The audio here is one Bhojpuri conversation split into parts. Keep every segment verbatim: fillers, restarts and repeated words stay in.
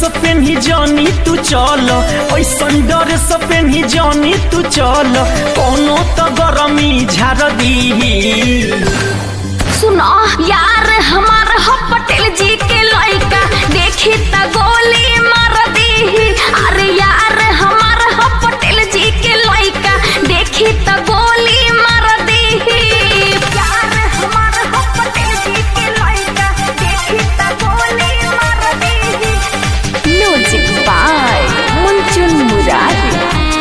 पेन्ही जानी तू चल ऐसन ड्रेस पेन्ही जानी तू चल कोनो तो गरमी झाड़ दी। सुनो यार हमार हो पटेल जी के लइका देखी त गोली मार दी। अरे यार हमार हो पटेल जी के लइका देखी त गोली मार दी। यार हमार हो पटेल जी के लइका देखी त गोली मार दी। Music by Munchun Murari.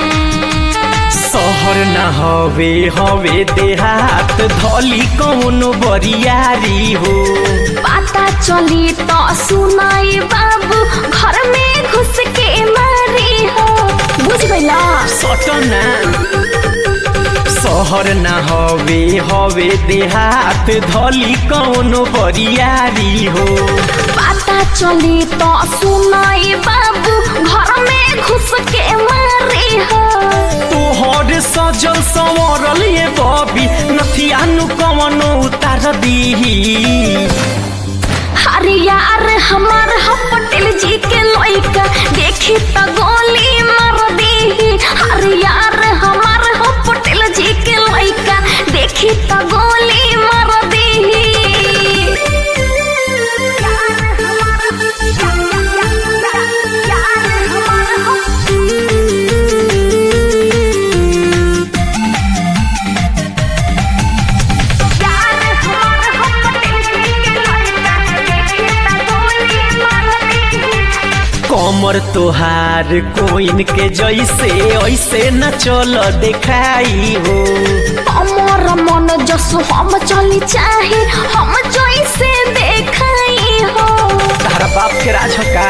शहर न हवे हवे देहात धली कौन बरियारी हो। पता चली तो सुनाई बाबू घर में घुस के मारी हो। बुझ गइला सटना शहर न हवे हवे देहात धली कौन बरियारी हो। पता चली तो सुनाई बाबू घर में घुस के मारी हो। तोहर सजल संवरल ये बबी नथिया नु कवनो उतार दी। अरे यार हमार हो पटेल जी के लइका देखी त गोली मार दी। अरे यार हमार हो पटेल जी के लइका देखी त गोली मार दी। कमर तोहार कोइन के जैसे ऐसे न चल देखाई हो। अमर मन जसो हम चली चाहे हम जैसे देखाई हो। तारा बाप के राज का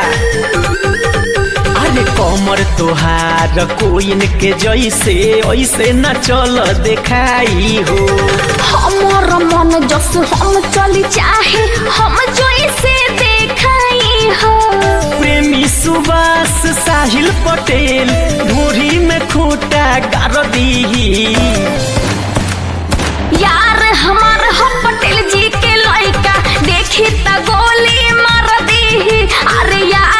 अरे कमर तोहार कोइन के जैसे ऐसे न चल देखाई हो। अमर मन जसो हम चली चाहे हम जैसे देखाई हो। प्रेमी सुभाष साहिल पटेल ढूढ़ी में खूंटा गाड़ दी। यार हमार हो पटेल जी के लइका देखी त गोली मार दी। अरे यार